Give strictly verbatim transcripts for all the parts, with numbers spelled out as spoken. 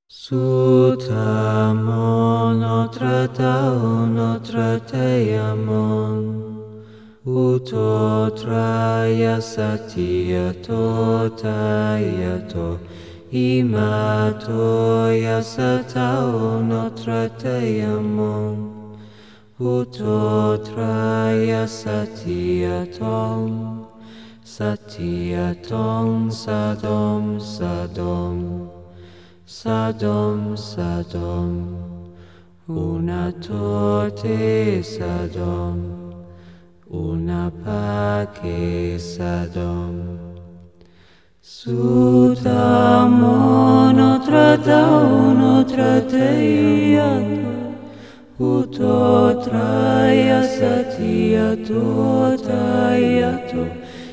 Sutamon Notre Dao Notre Teamon Uto Traya Satya Totayato Imato Yasatao Notre Teamon Uto Traya Satya Tong Satya Tong Sadom Sadom Sadom, Sadom, una tote Sadom, una pace Sadom. Sutamo Notre Dao Notre Teamon, Uto Traya Satya Totayato,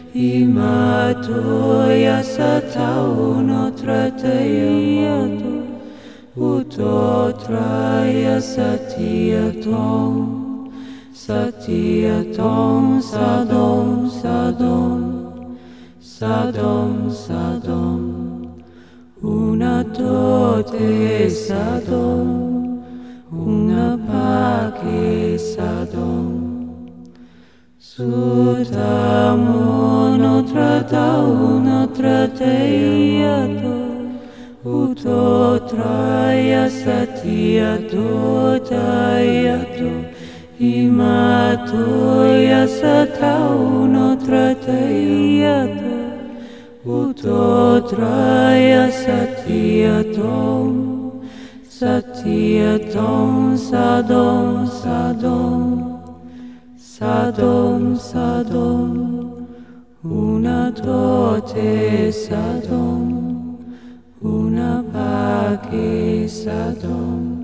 Imato Yasatao Notre Teamon, Uto Traya Satya Tong, Satya Tong, Sadom, Sadom, Sadom, Sadom, una tote Sadom, una pace Sadom. Sutamo Notre Dao Notre Teamon, Uto Traya Satya Totayato, Imato Yasatao Notre Teamon, Uto Traya Satya Tong, Satya Tong, Sadom, Sadom, Sadom, Sadom, una tote Sadom, una pace Sadom.